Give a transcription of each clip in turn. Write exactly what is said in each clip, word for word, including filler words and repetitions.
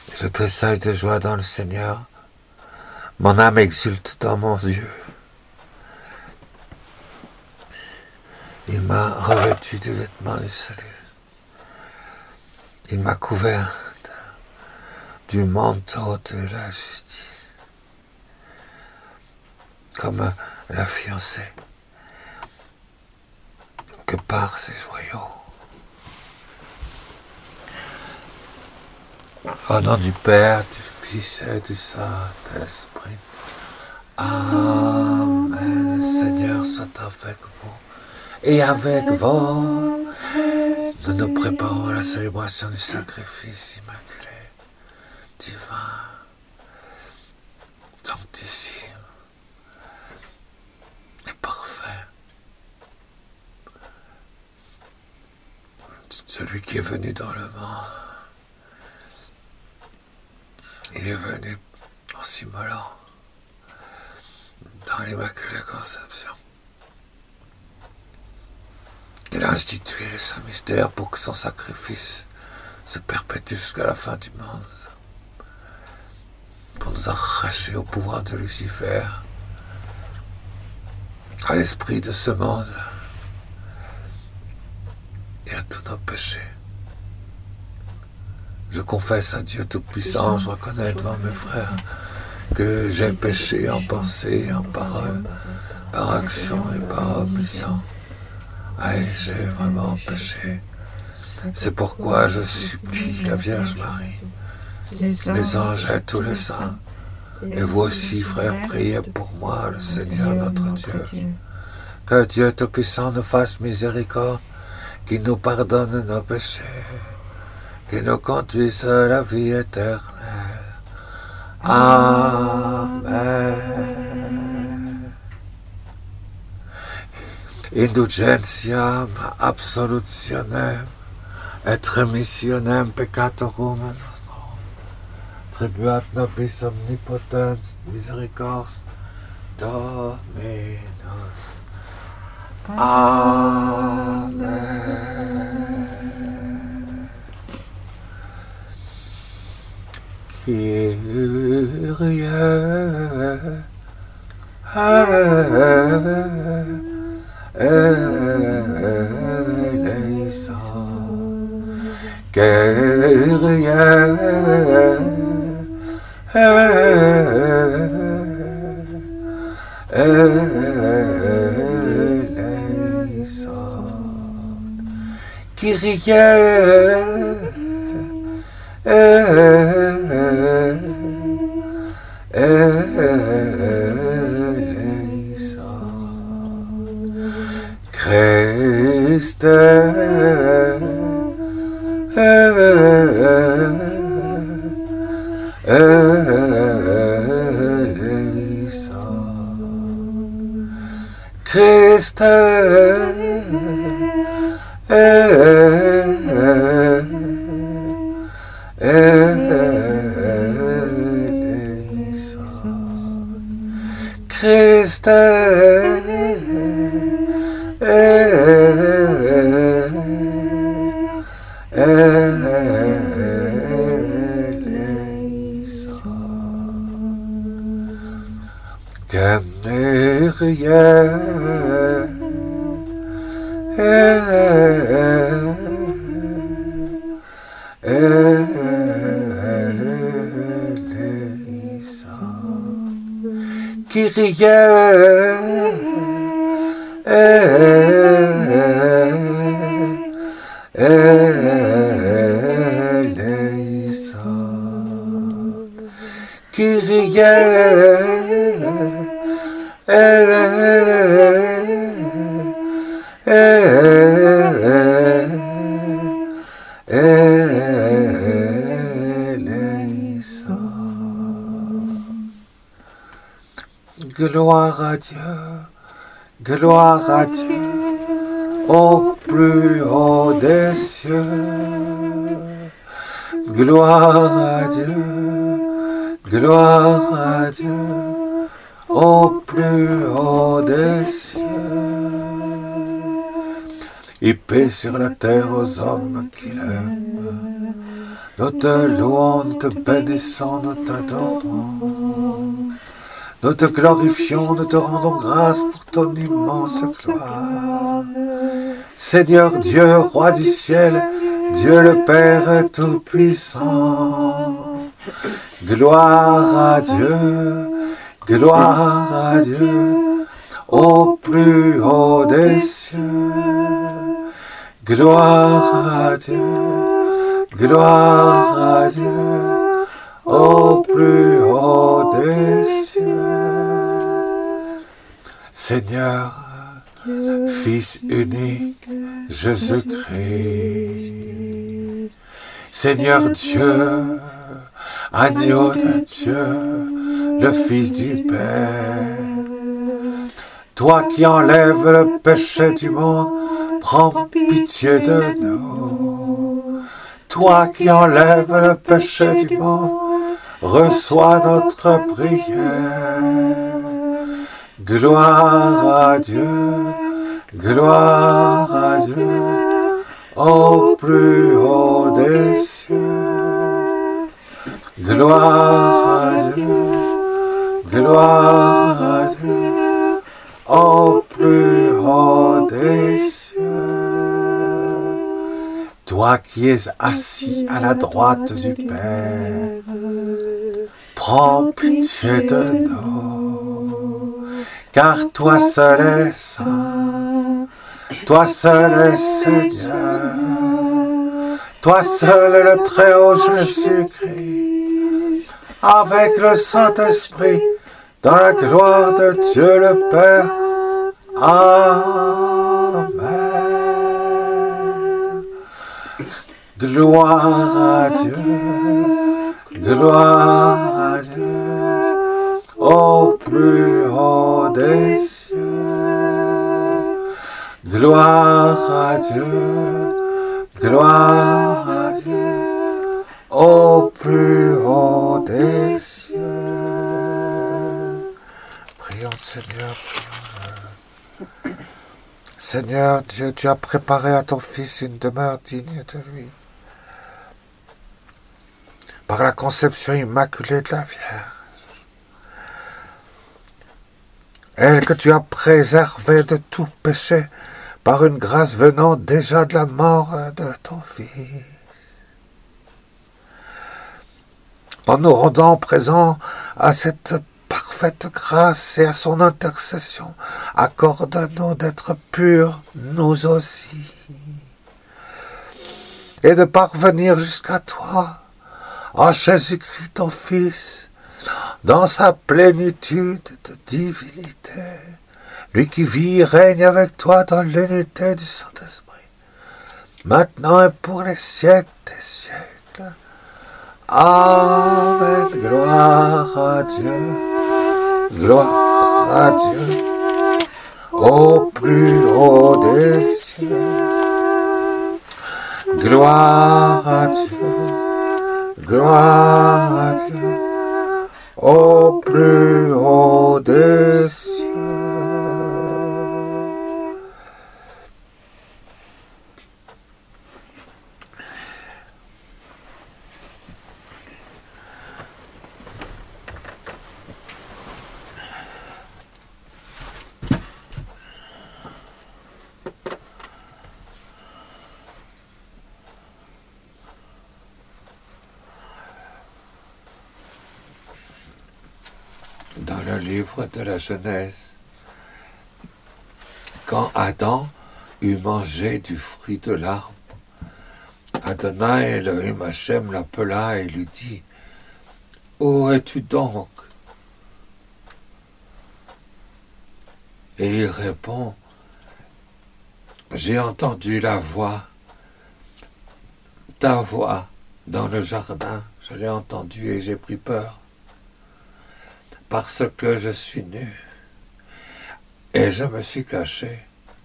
Je tressaille de joie dans le Seigneur. Mon âme exulte dans mon Dieu. Il m'a revêtu du vêtement du salut. Il m'a couvert de, du manteau de la justice. Comme la fiancée que par ses joyaux. Au nom du Père, du Fils et du Saint-Esprit. Amen. Le Seigneur soit avec vous et avec vous. Nous nous préparons à la célébration du sacrifice immaculé, divin, sanctissime et parfait. Celui qui est venu dans le monde. Il est venu en s'immolant dans l'Immaculée Conception. Il a institué les saints mystères pour que son sacrifice se perpétue jusqu'à la fin du monde. Pour nous arracher au pouvoir de Lucifer, à l'esprit de ce monde et à tous nos péchés. Je confesse à Dieu Tout-Puissant, je reconnais devant mes frères que j'ai péché en pensée, en parole, par action et par omission. Aïe, j'ai vraiment péché. C'est pourquoi je supplie la Vierge Marie, les anges et tous les saints, et vous aussi, frères, priez pour moi, le Seigneur notre Dieu. Que Dieu Tout-Puissant nous fasse miséricorde, qu'il nous pardonne nos péchés, qui nous conduise à la vie éternelle. Amen. Indulgentiam absolutionem et remissionem peccatorum nostrum. Tribuat nobis omnipotens misericordias Dominus. Amen. Kyrie eleison, Kyrie eleison, Kyrie eleison, Christe eleison, Christe eleison, Christe Kyrie eleison, Kyrie eleison. Gloire à Dieu, gloire à Dieu, au plus haut des cieux. Gloire à Dieu, gloire à Dieu, au plus haut des cieux. Et paix sur la terre aux hommes qu'il aime. Nous te louons, nous te bénissons, nous t'adorons. Nous te glorifions, nous te rendons grâce pour ton immense gloire. Seigneur Dieu, Roi du ciel, Dieu le Père Tout-Puissant. Gloire à Dieu, gloire à Dieu, au plus haut des cieux. Gloire à Dieu, gloire à Dieu, au plus haut des cieux. Seigneur, Fils unique, Jésus-Christ. Seigneur Dieu, agneau de Dieu, le Fils du Père. Toi qui enlèves le péché du monde, prends pitié de nous. Toi qui enlèves le péché du monde, reçois notre prière. Gloire à Dieu, gloire à Dieu, au plus haut des cieux. Gloire à Dieu, gloire à Dieu, au plus haut des cieux. Toi qui es assis à la droite du Père, prends pitié de nous, car toi seul es saint, toi seul es Seigneur, toi seul est le Très-Haut Jésus-Christ, avec le Saint-Esprit, dans la gloire de Dieu le Père. Amen. Gloire à Dieu, gloire à Dieu, au plus haut des cieux. Gloire à Dieu, gloire à Dieu, au plus haut des cieux. Prions Seigneur, prions. Seigneur Dieu, tu as préparé à ton Fils une demeure digne de lui. Par la conception immaculée de la Vierge. Elle que tu as préservée de tout péché par une grâce venant déjà de la mort de ton Fils. En nous rendant présents à cette parfaite grâce et à son intercession, accorde-nous d'être purs, nous aussi, et de parvenir jusqu'à toi, en Jésus-Christ ton Fils, dans sa plénitude de divinité, lui qui vit et règne avec toi dans l'unité du Saint-Esprit, maintenant et pour les siècles des siècles. Amen. Gloire à Dieu, gloire à Dieu, au plus haut des cieux. Gloire à Dieu, gloire à Dieu, au plus haut des cieux. Dans le livre de la Genèse, quand Adam eut mangé du fruit de l'arbre, Adonai Elohim Hachem l'appela et lui dit : « Où es-tu donc ? » Et il répond : « J'ai entendu la voix, ta voix dans le jardin, je l'ai entendue et j'ai pris peur. Parce que je suis nu, et je me suis caché. »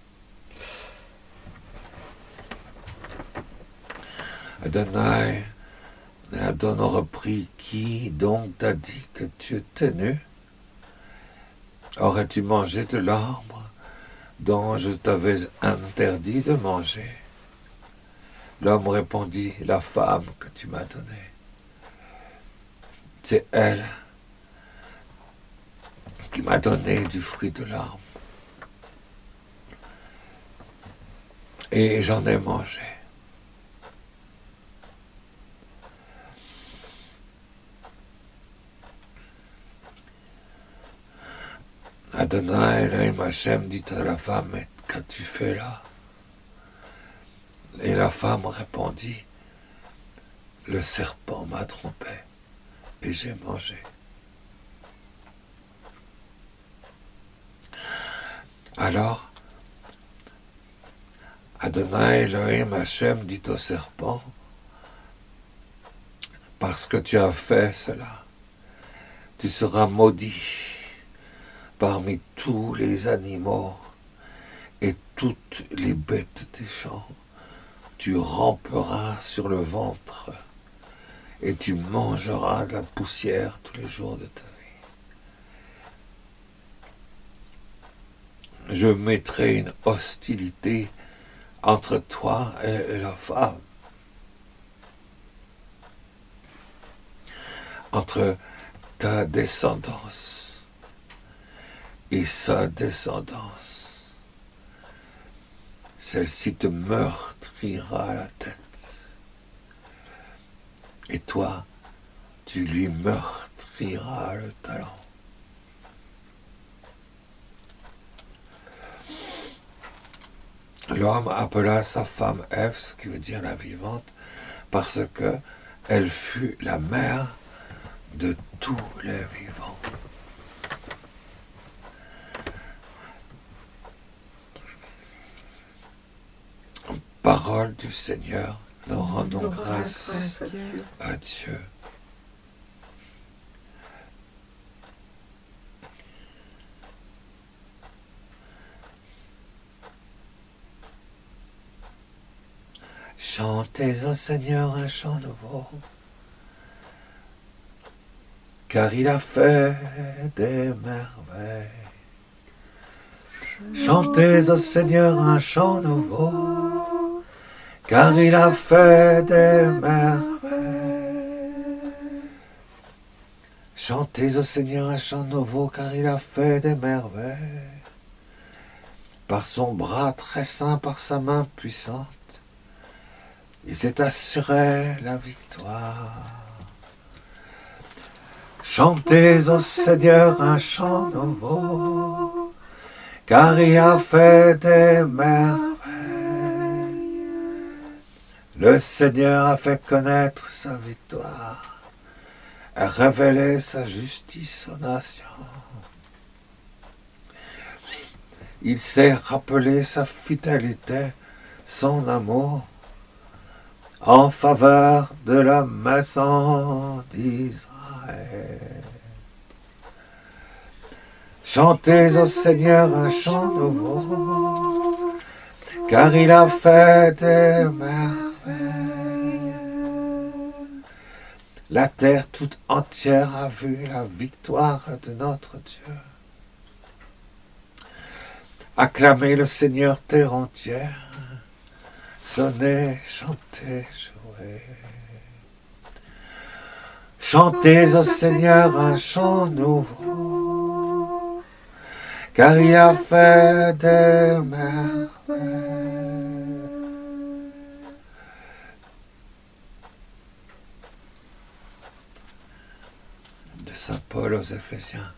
Adonai, Adon reprit : « Qui donc t'a dit que tu étais nu ? Aurais-tu mangé de l'arbre dont je t'avais interdit de manger ? L'homme répondit, la femme que tu m'as donnée, c'est elle qui m'a donné du fruit de l'arbre. Et j'en ai mangé. Adonai Elohim Hashem dit à la femme, mais qu'as-tu fait là? Et la femme répondit, le serpent m'a trompé et j'ai mangé. Alors, Adonai Elohim Hashem dit au serpent, parce que tu as fait cela, tu seras maudit parmi tous les animaux et toutes les bêtes des champs. Tu ramperas sur le ventre et tu mangeras de la poussière tous les jours de ta vie. Je mettrai une hostilité entre toi et la femme, entre ta descendance et sa descendance. Celle-ci te meurtrira la tête. Et toi, tu lui meurtriras le talon. L'homme appela sa femme Ève, ce qui veut dire la vivante, parce que elle fut la mère de tous les vivants. Parole du Seigneur, nous rendons grâce à Dieu. Chantez au Seigneur un chant nouveau, car il a fait des merveilles. Chantez au Seigneur un chant nouveau, car il a fait des merveilles. Chantez au Seigneur un chant nouveau, car il a fait des merveilles. Par son bras très saint, par sa main puissante, il s'est assuré la victoire. Chantez au Seigneur un chant nouveau, car il a fait des merveilles. Le Seigneur a fait connaître sa victoire, a révélé sa justice aux nations. Il s'est rappelé sa fidélité, son amour, en faveur de la maison d'Israël. Chantez au Seigneur un chant nouveau, car il a fait des merveilles. La terre toute entière a vu la victoire de notre Dieu. Acclamez le Seigneur terre entière, sonnez, chantez, jouez. Chantez au Seigneur un chant nouveau, car il a fait des merveilles. De Saint Paul aux Éphésiens.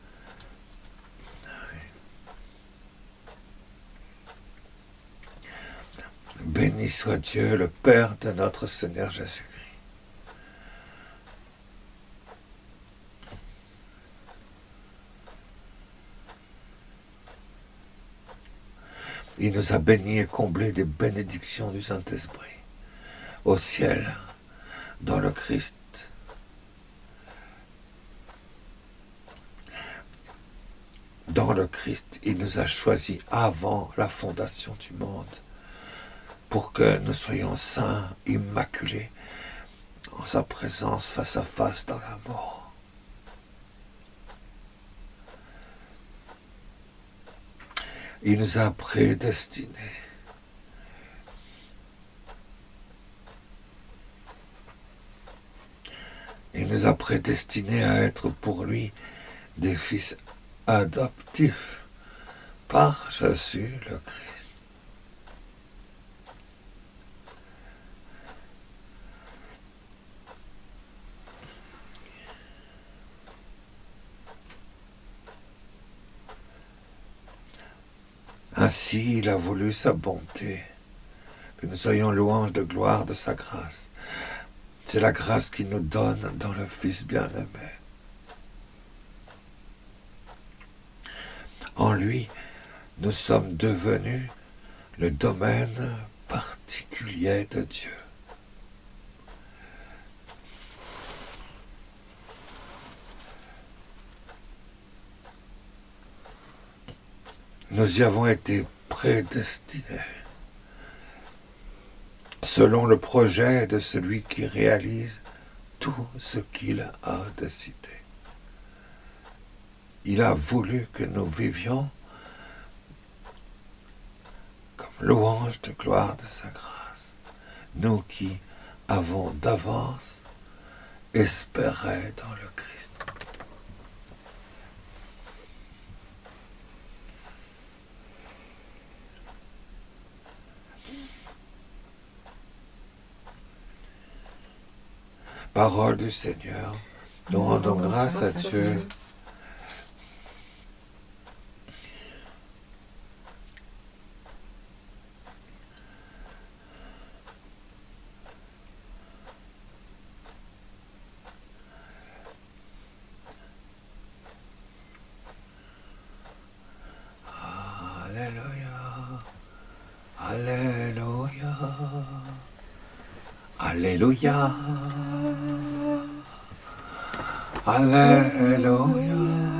Béni soit Dieu, le Père de notre Seigneur Jésus-Christ. Il nous a bénis et comblés des bénédictions du Saint-Esprit, au ciel, dans le Christ. Dans le Christ, il nous a choisis avant la fondation du monde, pour que nous soyons saints, immaculés, en sa présence face à face dans la mort. Il nous a prédestinés Il nous a prédestinés à être pour lui des fils adoptifs par Jésus le Christ. Ainsi, il a voulu sa bonté, que nous soyons louanges de gloire de sa grâce. C'est la grâce qu'il nous donne dans le Fils bien-aimé. En lui, nous sommes devenus le domaine particulier de Dieu. Nous y avons été prédestinés, selon le projet de celui qui réalise tout ce qu'il a décidé. Il a voulu que nous vivions comme louanges de gloire de sa grâce, nous qui avons d'avance espéré dans le Christ. Parole du Seigneur, nous rendons grâce à Dieu. Alléluia, Alléluia, Alléluia,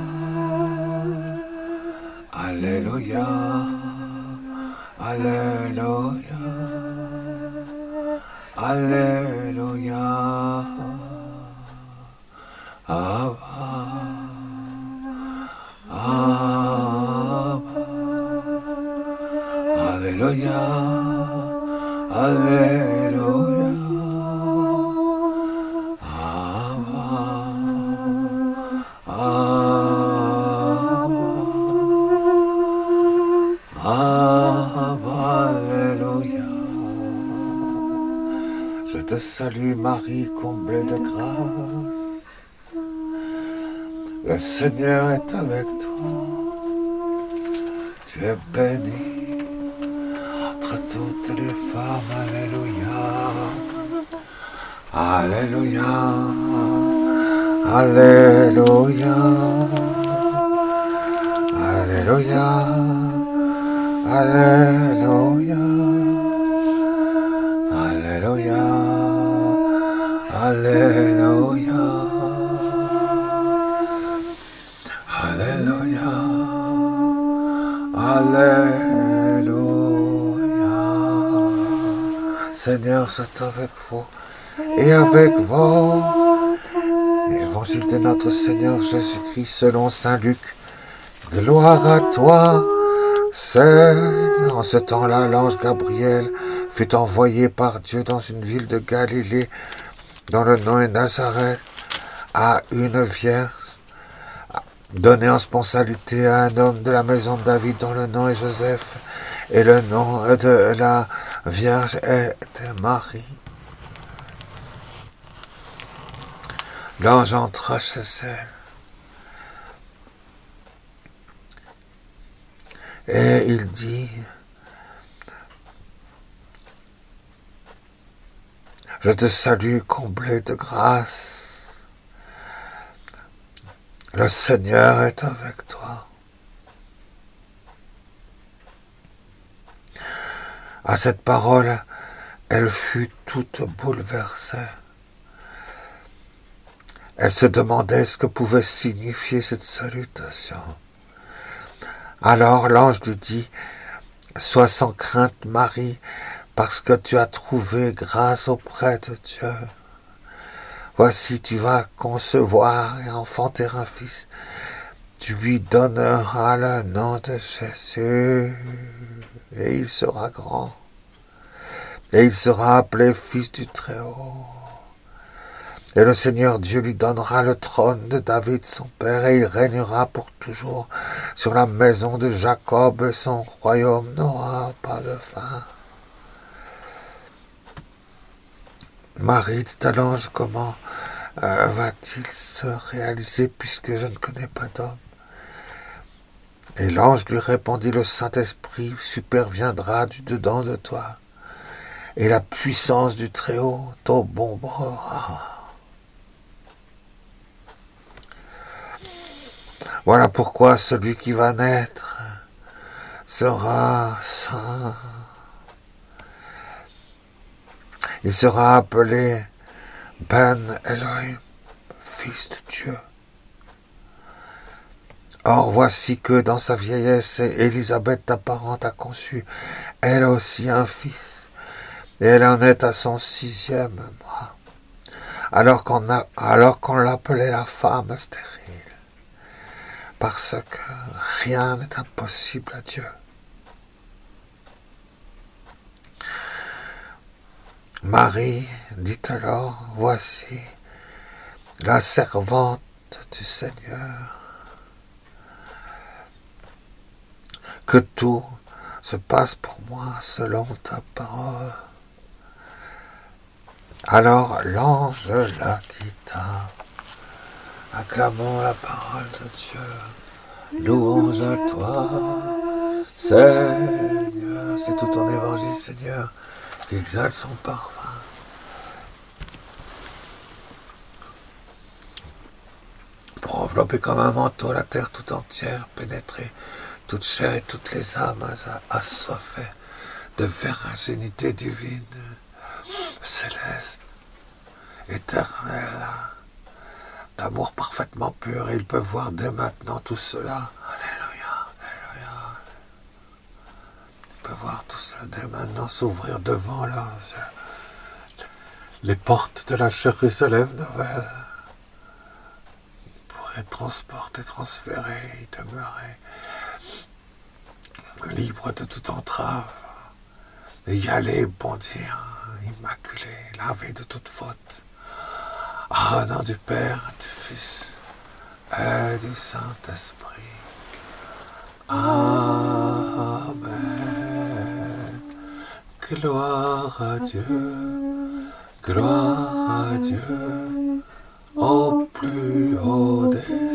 Alléluia, Alléluia, Alléluia, Abba, Abba, Alléluia, Alléluia, Abba, Abba, Abba, Alléluia. Je te salue Marie, comblée de grâce. Le Seigneur est avec toi. Tu es bénie entre toutes les femmes. Alléluia. Alléluia. Alléluia. Alléluia. Alléluia. Alléluia. Alléluia. Alléluia. Alléluia. Seigneur, c'est avec vous et avec vous. Évangile de notre Seigneur Jésus-Christ selon saint Luc. Gloire à toi, Seigneur. En ce temps-là, l'ange Gabriel fut envoyé par Dieu dans une ville de Galilée, dont le nom est Nazareth, à une vierge, donné en sponsalité à un homme de la maison de David dont le nom est Joseph, et le nom de la vierge était Marie. L'ange entra chez elle, et il dit, je te salue, comblée de grâce. Le Seigneur est avec toi. À cette parole, elle fut toute bouleversée. Elle se demandait ce que pouvait signifier cette salutation. Alors l'ange lui dit, « Sois sans crainte, Marie, parce que tu as trouvé grâce auprès de Dieu. Voici, tu vas concevoir et enfanter un fils. Tu lui donneras le nom de Jésus, et il sera grand. Et il sera appelé fils du Très-Haut. Et le Seigneur Dieu lui donnera le trône de David son père, et il régnera pour toujours sur la maison de Jacob, et son royaume n'aura pas de fin. Marie dit à l'ange, comment euh, va-t-il se réaliser puisque je ne connais pas d'homme? Et l'ange lui répondit, le Saint-Esprit superviendra du dedans de toi, et la puissance du Très-Haut t'ombrera. Voilà pourquoi celui qui va naître sera saint. Il sera appelé Ben Elohim, fils de Dieu. Or voici que dans sa vieillesse, Élisabeth ta parente a conçu, elle aussi un fils, et elle en est à son sixième mois, alors qu'on a, alors qu'on l'appelait la femme stérile, parce que rien n'est impossible à Dieu. Marie dit alors, voici la servante du Seigneur, que tout se passe pour moi selon ta parole. Alors l'ange la quitta. Acclamons la parole de Dieu. Louange à toi, Seigneur. C'est tout ton évangile, Seigneur, qui exalte son parfum. Pour envelopper comme un manteau la terre tout entière, pénétrer toute chair et toutes les âmes assoiffées de virginité divine, céleste, éternelle, d'amour parfaitement pur. Et ils peuvent voir dès maintenant tout cela. Alléluia, alléluia. Ils peuvent voir tout cela dès maintenant s'ouvrir devant leurs yeux. Les portes de la Jérusalem nouvelle pour être transportés, transférés, y demeurer, libre de toute entrave, et y aller bondir, immaculé, lavé de toute faute. Ah, au nom du Père, du Fils et du Saint-Esprit. Amen. Gloire à Dieu, gloire à Dieu, au plus haut des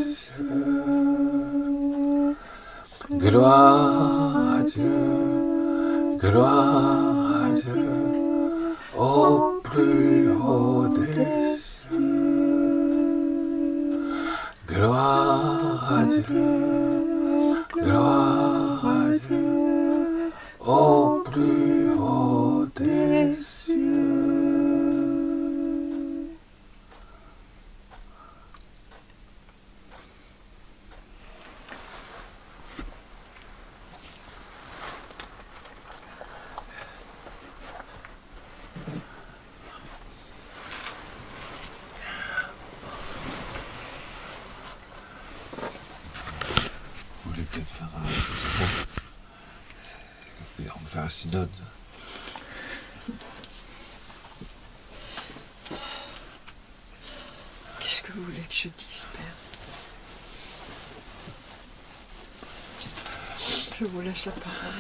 cieux. Gloire à Dieu, gloire à Dieu, au plus haut des cieux. Gloire à Dieu, gloire à Dieu, au plus haut des cieux. Vous voulez peut-être faire un, on va faire un synode. Qu'est-ce que vous voulez que je dise, Père? Je vous laisse la parole.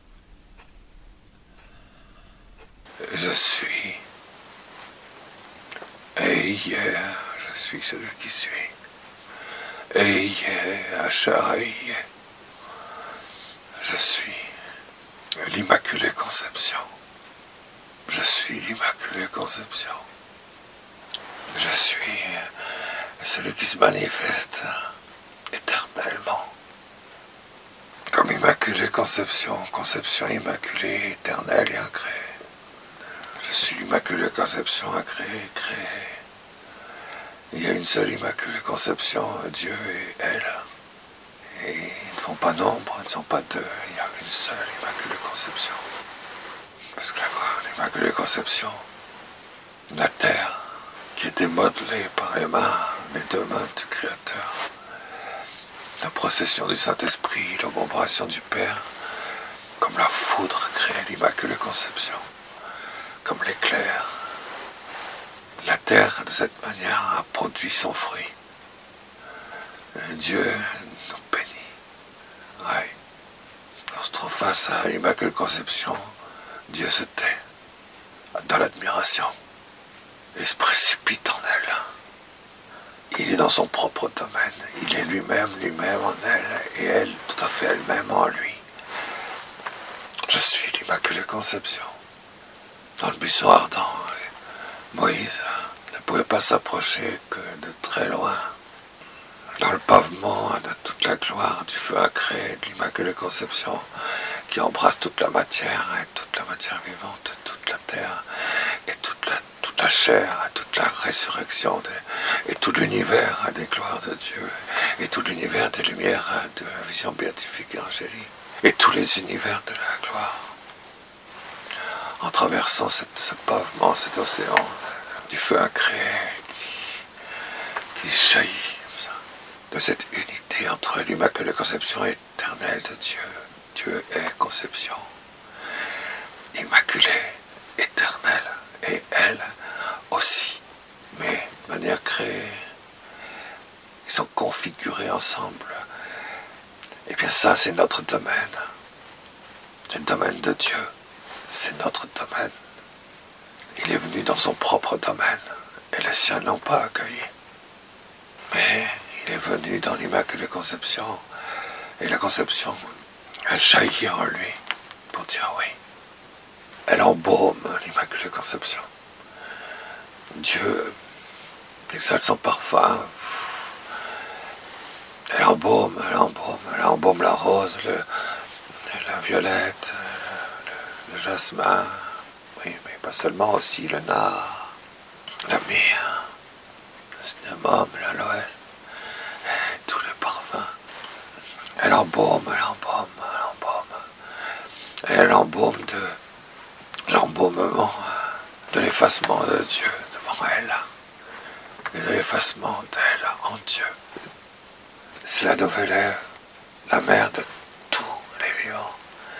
Je suis hier, je suis celui qui suis. Et hier, Achaï, je suis l'Immaculée Conception. Je suis l'Immaculée Conception. Je suis celui qui se manifeste éternellement. Comme Immaculée Conception, Conception immaculée, éternelle et incréée. Je suis l'Immaculée Conception incréée, créée. Il y a une seule Immaculée Conception, Dieu et elle. Et ils ne font pas nombre, ils ne sont pas deux, il y a une seule Immaculée Conception. Parce que l'Immaculée Conception, la terre qui était modelée par les mains, les deux mains du Créateur, la procession du Saint-Esprit, l'obération du Père, comme la foudre crée l'Immaculée Conception, comme l'éclair. La terre, de cette manière, a produit son fruit. Dieu nous bénit. Ouais. On se trouve face à l'Immaculée Conception, Dieu se tait dans l'admiration et se précipite en elle. Il est dans son propre domaine, il est lui-même, lui-même en elle, et elle, tout à fait elle-même en lui. Je suis l'Immaculée Conception. Dans le buisson ardent, Moïse ne pouvait pas s'approcher que de très loin. Dans le pavement de toute la gloire du feu incréé de l'Immaculée Conception, qui embrasse toute la matière, et toute la matière vivante, toute la terre, et toute la, toute la chair, toute la résurrection, de, et tout l'univers des gloires de Dieu, et tout l'univers des lumières de la vision béatifique et angélique, et tous les univers de la gloire. En traversant cette, ce pavement, cet océan du feu incréé qui, qui jaillit de cette unité entre l'Immaculée Conception éternelle de Dieu. Dieu est conception, immaculée, éternelle, et elle aussi, mais de manière créée. Ils sont configurés ensemble. Et bien ça, c'est notre domaine. C'est le domaine de Dieu. C'est notre domaine. Il est venu dans son propre domaine, et les siens n'ont pas accueilli. Mais il est venu dans l'Immaculée Conception, et la Conception a jailli en lui pour dire oui. Elle embaume l'Immaculée Conception. Dieu exhale son parfum. Elle embaume, elle embaume, elle embaume la rose, le, la violette, le, le jasmin, oui, mais pas seulement, aussi le nard, la myrrhe, le cinnamome, l'aloès, tous les parfums. Elle embaume, elle embaume, elle embaume. Et elle embaume de l'embaumement, de l'effacement de Dieu devant elle, et de l'effacement d'elle en Dieu. C'est la nouvelle Ève, la mère de tous les vivants.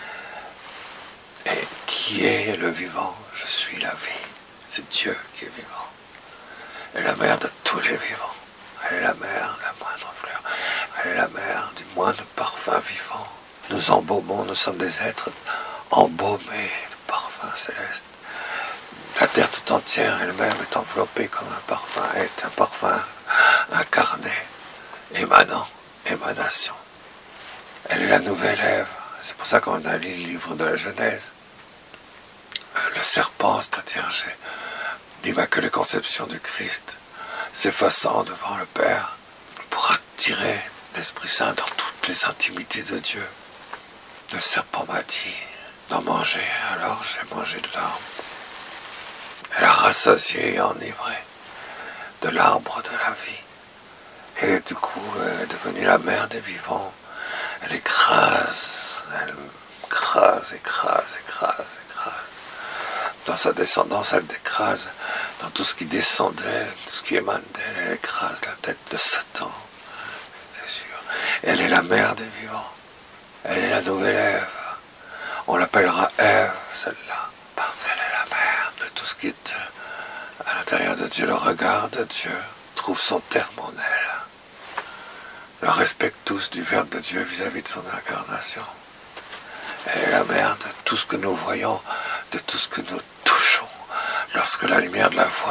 Et qui est le vivant? Je suis la vie. C'est Dieu qui est vivant. Elle est la mère de tous les vivants. Elle est la mère de la moindre fleur. Elle est la mère du moindre parfum vivant. Nous embaumons, nous sommes des êtres embaumés de parfums célestes. La terre tout entière elle-même est enveloppée comme un parfum, est un parfum incarné, émanant, émanation. Elle est la nouvelle Ève. C'est pour ça qu'on a lu le livre de la Genèse. Le serpent, c'est-à-dire l'Immaculée Conception du Christ, s'effaçant devant le Père pour attirer l'Esprit Saint dans toutes les intimités de Dieu. Le serpent m'a dit d'en manger, alors j'ai mangé de l'arbre. Elle a rassasié et enivré de l'arbre de la vie. Elle est du coup euh, devenue la mère des vivants. Elle écrase, elle écrase, écrase, écrase, écrase. Dans sa descendance, elle écrase dans tout ce qui descend d'elle, tout ce qui émane d'elle, elle écrase la tête de Satan, c'est sûr. Elle est la mère des vivants. Elle est la nouvelle Ève. On l'appellera Ève, celle-là, parce qu'elle est la mère de tout ce qui est à l'intérieur de Dieu. Le regard de Dieu trouve son terme en elle. Le respect tous du Verbe de Dieu vis-à-vis de son incarnation. Elle est la mère de tout ce que nous voyons, de tout ce que nous touchons, lorsque la lumière de la foi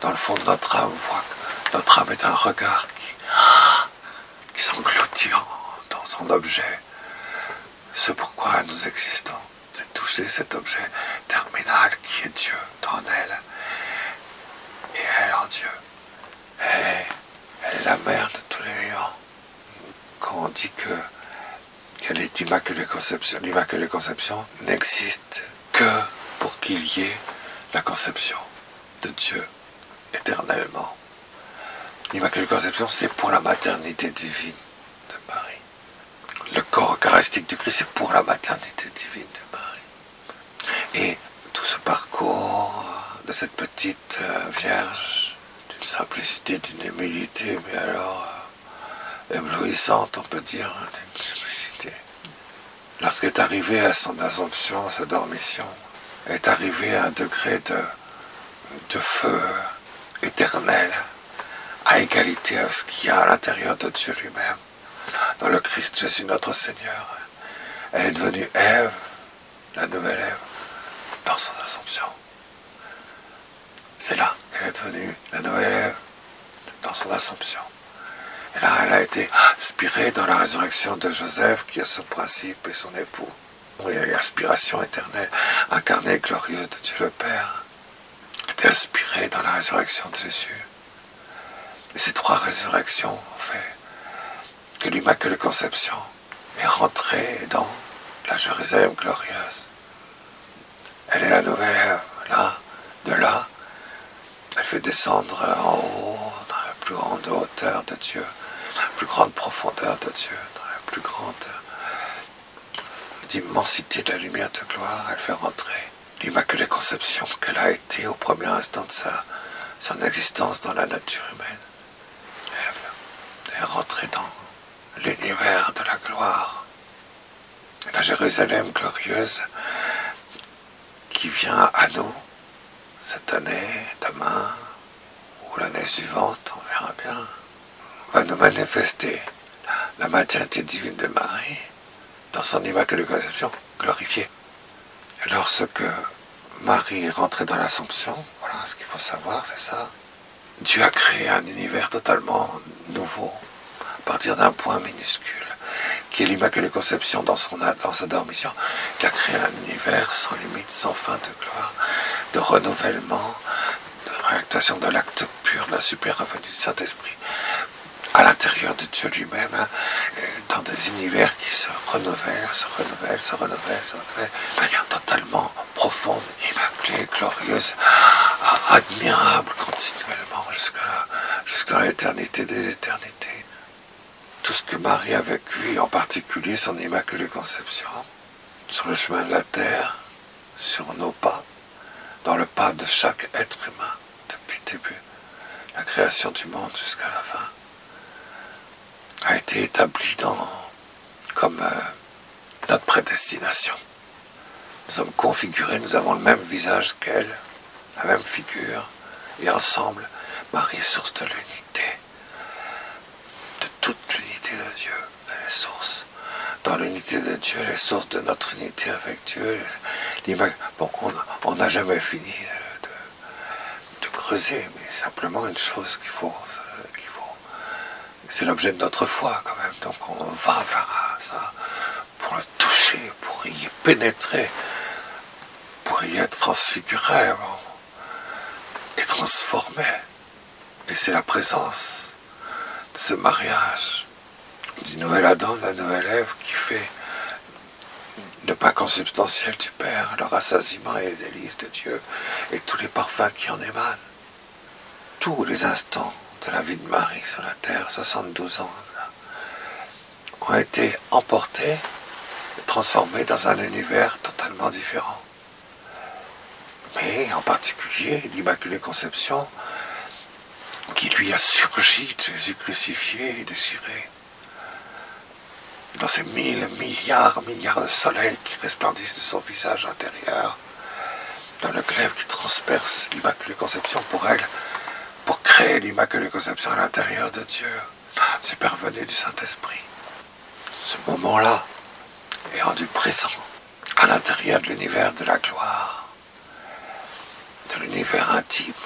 dans le fond de notre âme, voit que notre âme est un regard qui, qui s'engloutit dans son objet. Ce pourquoi nous existons, c'est toucher cet objet terminal qui est Dieu dans elle. Et elle en Dieu. Et elle est la mère de tous les vivants. Quand on dit que qu'elle est Immaculée Conception, l'Immaculée Conception n'existe que pour qu'il y ait la conception de Dieu éternellement. L'Immaculée Conception, c'est pour la maternité divine de Marie. Le corps eucharistique du Christ, c'est pour la maternité divine de Marie. Et tout ce parcours de cette petite Vierge, d'une simplicité, d'une humilité, mais alors euh, éblouissante, on peut dire, d'une simplicité. Lorsqu'elle est arrivée à son assomption, à sa dormition, elle est arrivée à un degré de, de feu éternel, à égalité avec ce qu'il y a à l'intérieur de Dieu lui-même. Dans le Christ Jésus notre Seigneur, elle est devenue Ève, la nouvelle Ève, dans son assomption. C'est là qu'elle est devenue la nouvelle Ève, dans son assomption. Et là, elle a été inspirée dans la résurrection de Joseph, qui a son principe et son époux. Et aspiration éternelle, incarnée et glorieuse de Dieu le Père, était inspirée dans la résurrection de Jésus. Et ces trois résurrections ont fait que l'Immaculée Conception est rentrée dans la Jérusalem glorieuse. Elle est la nouvelle Ève, là, de là, elle fait descendre en haut, dans la plus grande hauteur de Dieu, dans la plus grande profondeur de Dieu, dans la plus grande immensité de la lumière de gloire, elle fait rentrer l'Immaculée Conception qu'elle a été au premier instant de sa, son existence dans la nature humaine. Elle est rentrée dans l'univers de la gloire, la Jérusalem glorieuse qui vient à nous cette année, demain ou l'année suivante, on verra bien, va nous manifester la maternité divine de Marie dans son Immaculée Conception glorifiée. Et lorsque Marie est rentrée dans l'Assomption, voilà ce qu'il faut savoir, c'est ça. Dieu a créé un univers totalement nouveau, à partir d'un point minuscule, qui est l'Immaculée Conception dans, son, dans sa dormition. Il a créé un univers sans limite, sans fin de gloire, de renouvellement, de réactation de l'acte pur de la super revenue du Saint-Esprit, à l'intérieur de Dieu lui-même, hein, dans des univers qui se renouvellent, se renouvellent, se renouvellent, se renouvellent, de manière totalement profonde, immaculée, glorieuse, admirable, continuellement, jusqu'à la, jusqu'à l'éternité des éternités. Tout ce que Marie a vécu, en particulier son Immaculée Conception, sur le chemin de la terre, sur nos pas, dans le pas de chaque être humain, depuis le début, la création du monde jusqu'à la fin, a été établi dans, comme euh, notre prédestination. Nous sommes configurés, nous avons le même visage qu'elle, la même figure, et ensemble, Marie est source de l'unité, de toute l'unité de Dieu. Elle est source. Dans l'unité de Dieu, elle est source de notre unité avec Dieu. Bon, on n'a jamais fini de, de, de creuser, mais simplement une chose qu'il faut... C'est l'objet de notre foi quand même, donc on va vers ça pour le toucher, pour y pénétrer, pour y être transfiguré bon, et transformé. Et c'est la présence de ce mariage du nouvel Adam, de la nouvelle Ève qui fait le pain consubstantiel du Père, le rassasiement et les délices de Dieu et tous les parfums qui en émanent. Tous les instants de la vie de Marie sur la terre, soixante-douze ans, ont été emportés et transformés dans un univers totalement différent. Mais en particulier l'Immaculée Conception qui lui a surgi de Jésus crucifié et déchiré. Dans ces mille milliards, milliards de soleils qui resplendissent de son visage intérieur, dans le glaive qui transperce l'Immaculée Conception pour elle, pour créer l'Immaculée Conception à l'intérieur de Dieu, supervenue du Saint-Esprit. Ce moment-là est rendu présent à l'intérieur de l'univers de la gloire, de l'univers intime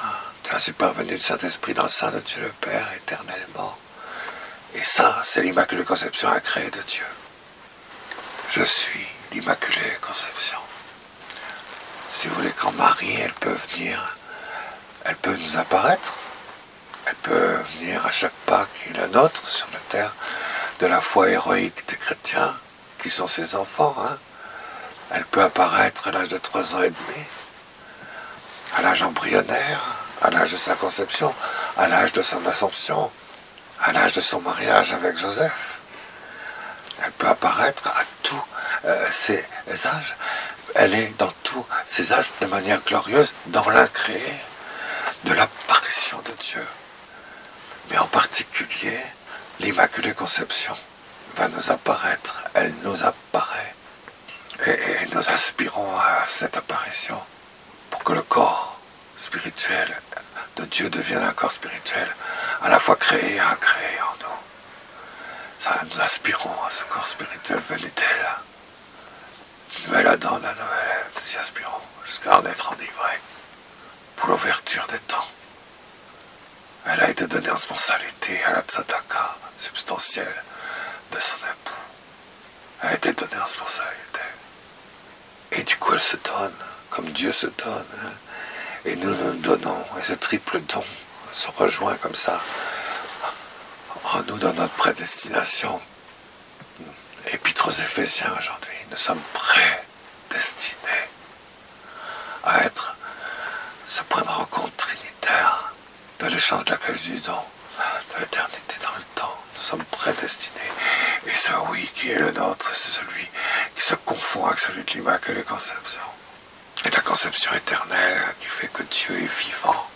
Tu as supervenu du Saint-Esprit dans le sein de Dieu le Père éternellement. Et ça, c'est l'Immaculée Conception à créer de Dieu. Je suis l'Immaculée Conception. Si vous voulez, quand Marie, elle peut venir, elle peut nous apparaître, elle peut venir à chaque pas qui est le nôtre sur la terre, de la foi héroïque des chrétiens, qui sont ses enfants. Hein. Elle peut apparaître à l'âge de trois ans et demi, à l'âge embryonnaire, à l'âge de sa conception, à l'âge de son assomption, à l'âge de son mariage avec Joseph. Elle peut apparaître à tous euh, ces âges. Elle est dans tous ces âges de manière glorieuse, dans l'incréé de l'apparition de Dieu. Mais en particulier, l'Immaculée Conception va nous apparaître, elle nous apparaît. Et, et nous aspirons à cette apparition pour que le corps spirituel de Dieu devienne un corps spirituel, à la fois créé et incréé en nous. Ça, nous aspirons à ce corps spirituel venu d'elle. Nouvelle Adam, la nouvelle Ève, nous y aspirons jusqu'à en être enivrés pour l'ouverture des temps. Elle a été donnée en responsabilité à la tzedaka substantielle de son époux. Elle a été donnée en responsabilité. Et du coup, elle se donne, comme Dieu se donne. Hein. Et nous nous donnons, et ce triple don se rejoint comme ça en nous dans notre prédestination. Épître aux Éphésiens aujourd'hui, nous sommes prédestinés à être ce point de rencontre trinitaire de l'échange de la cause du don, de l'éternité dans le temps. Nous sommes prédestinés. Et ce oui qui est le nôtre, c'est celui qui se confond avec celui de l'Immaculée Conception. Et la conception éternelle qui fait que Dieu est vivant.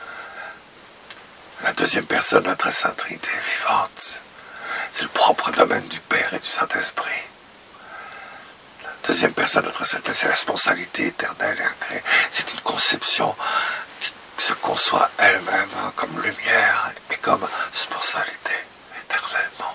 La deuxième personne de la Très Sainte Trinité est vivante. C'est le propre domaine du Père et du Saint-Esprit. La deuxième personne de la Très Sainte Trinité, c'est la responsabilité éternelle et incréée. C'est une conception qui se conçoit elle-même comme lumière et comme sponsalité éternellement.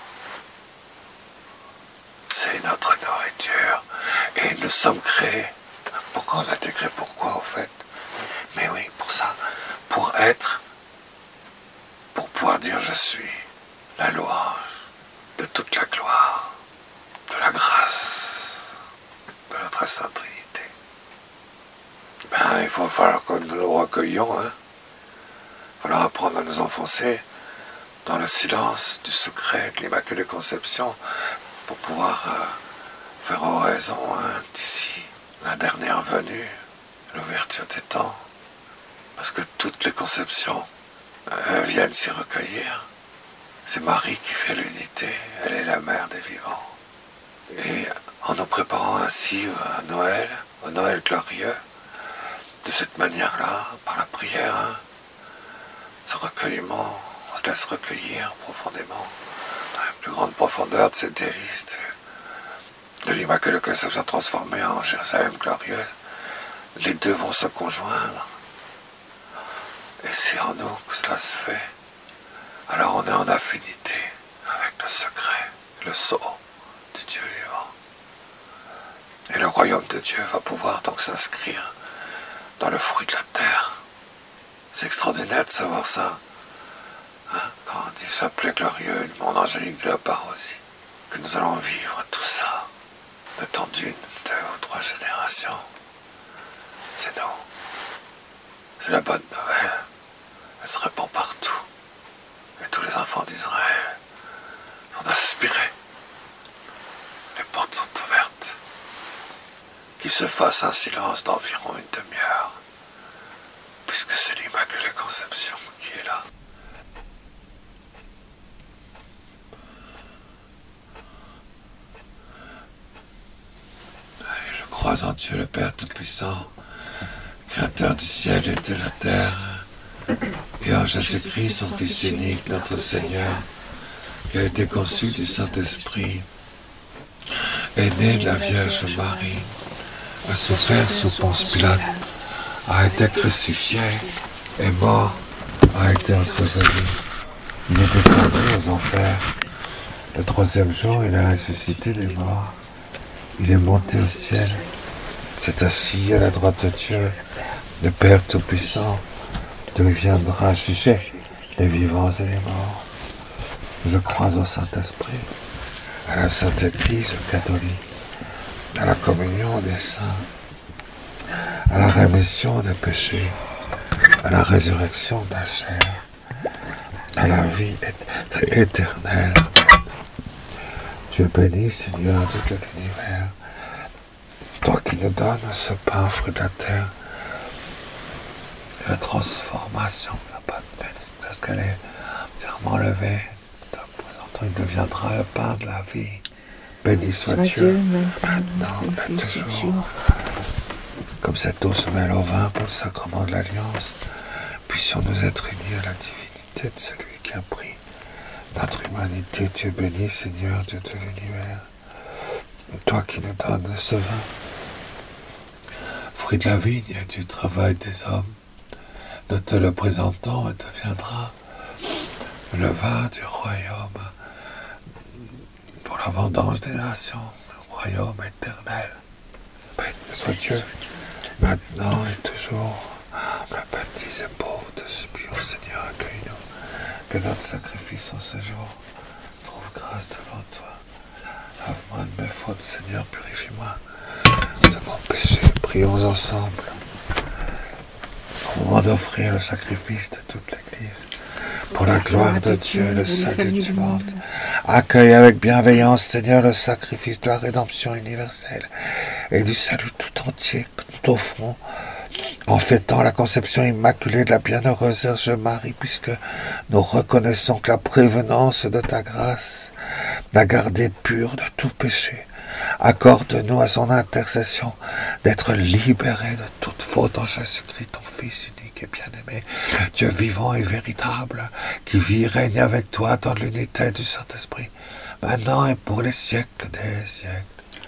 C'est notre nourriture. Et nous sommes créés. Pourquoi on a été créés? Pourquoi, au fait? Mais oui, pour ça. Pour être, pour pouvoir dire je suis la louange de toute la gloire, de la grâce, de la Très Sainte Trinité. Ben, il va falloir que nous nous recueillions. Hein. Il va falloir apprendre à nous enfoncer dans le silence du secret de l'Immaculée Conception pour pouvoir euh, faire oraison hein, d'ici la dernière venue, l'ouverture des temps. Parce que toutes les conceptions euh, viennent s'y recueillir. C'est Marie qui fait l'unité, elle est la mère des vivants. Et en nous préparant ainsi à Noël, au Noël glorieux, de cette manière-là, par la prière, hein, ce recueillement, on se laisse recueillir profondément, dans la plus grande profondeur de ces délices de, de l'Immaculée Conception transformée en Jérusalem glorieuse. Les deux vont se conjoindre. Et c'est en nous que cela se fait. Alors on est en affinité avec le secret, le sceau du Dieu vivant. Et le royaume de Dieu va pouvoir donc s'inscrire dans le fruit de la terre. C'est extraordinaire de savoir ça. Hein, quand on dit chapelet glorieux, le monde angélique de la parousie, que nous allons vivre tout ça, de temps d'une, deux ou trois générations. C'est nous. C'est la bonne nouvelle. Elle se répand partout. Et tous les enfants d'Israël sont aspirés. Les portes sont ouvertes. Qu'il se fasse un silence d'environ une demi-heure, puisque c'est l'Immaculée Conception qui est là. Allez, je crois en Dieu le Père Tout-Puissant, Créateur du ciel et de la terre, et en Jésus-Christ, son Fils unique, notre Seigneur, qui a été conçu du Saint-Esprit, est né de la Vierge Marie, a souffert sous Ponce Pilate, a été crucifié, est mort, a été enseveli. Il est descendu aux enfers. Le troisième jour, il a ressuscité des morts. Il est monté au ciel. C'est assis à la droite de Dieu, le Père Tout-Puissant. Tu viendras juger les vivants et les morts. Je crois au Saint-Esprit, à la Sainte Église catholique, à la communion des saints, à la rémission des péchés, à la résurrection de la chair, à la vie éternelle. Dieu béni, Seigneur, Dieu de l'univers, toi qui nous donnes ce pain, fruit de la terre, la transformation, parce qu'elle est entièrement levée, il deviendra le pain de la vie. Béni soit, soit Dieu, Dieu, maintenant et toujours. Comme cette eau se mêle au vin pour le sacrement de l'Alliance, puissions-nous être unis à la divinité de celui qui a pris notre humanité. Dieu béni, Seigneur, Dieu de l'univers, toi qui nous donnes ce vin, fruit de la vigne et du travail des hommes, nous te le présentons et deviendra le vin du royaume pour la vendange des nations, le royaume éternel. Béni soit Dieu, maintenant et toujours. Le petits et pauvres te supplions, Seigneur, accueille-nous, que notre sacrifice en ce jour trouve grâce devant toi. Lave-moi de mes fautes, Seigneur, purifie-moi de mon péché. Prions ensemble au moment d'offrir le sacrifice de toute l'Église. Pour la gloire de Dieu, le salut du monde. Accueille avec bienveillance, Seigneur, le sacrifice de la rédemption universelle et du salut tout entier que nous t'offrons en fêtant la conception immaculée de la bienheureuse Vierge Marie, puisque nous reconnaissons que la prévenance de ta grâce l'a gardée pure de tout péché. Accorde-nous à son intercession d'être libérés de toute faute en Jésus-Christ, ton Fils unique et bien-aimé, Dieu vivant et véritable, qui vit et règne avec toi dans l'unité du Saint-Esprit, maintenant et pour les siècles des siècles.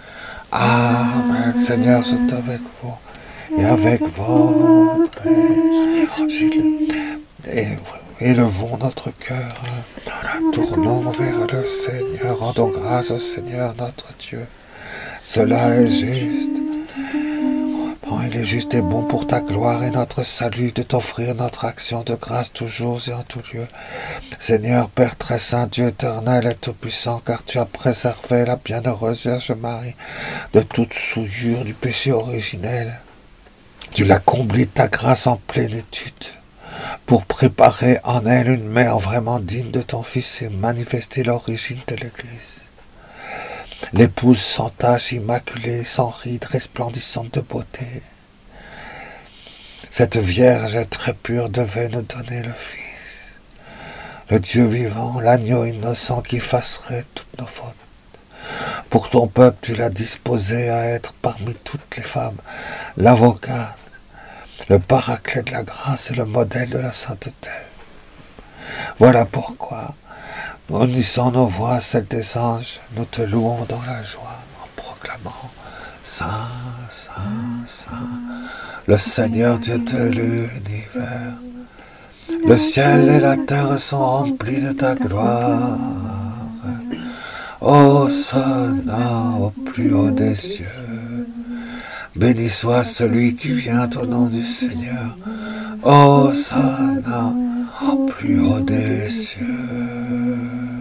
Amen. Seigneur, c'est avec vous et avec votre évangile. Et élevons notre cœur, tournons vers le Seigneur, rendons grâce au Seigneur notre Dieu. Cela est juste. Oh, il est juste et bon pour ta gloire et notre salut de t'offrir notre action de grâce toujours et en tout lieu. Seigneur, Père très saint, Dieu éternel et tout-puissant, car tu as préservé la bienheureuse Vierge Marie de toute souillure du péché originel. Tu l'as comblée de ta grâce en plénitude pour préparer en elle une mère vraiment digne de ton Fils et manifester l'origine de l'Église. L'épouse sans tache, immaculée, sans ride, resplendissante de beauté. Cette Vierge très pure devait nous donner le Fils, le Dieu vivant, l'agneau innocent qui effacerait toutes nos fautes. Pour ton peuple, tu l'as disposé à être parmi toutes les femmes, l'avocat, le paraclet de la grâce et le modèle de la sainteté. Voilà pourquoi, unissant nos voix à celles des anges, nous te louons dans la joie en proclamant Saint, Saint, Saint, le Seigneur Dieu de l'univers. Le ciel et la terre sont remplis de ta gloire. Hosanna au plus haut des cieux. Béni soit celui qui vient au nom du Seigneur. Hosanna au plus haut des cieux.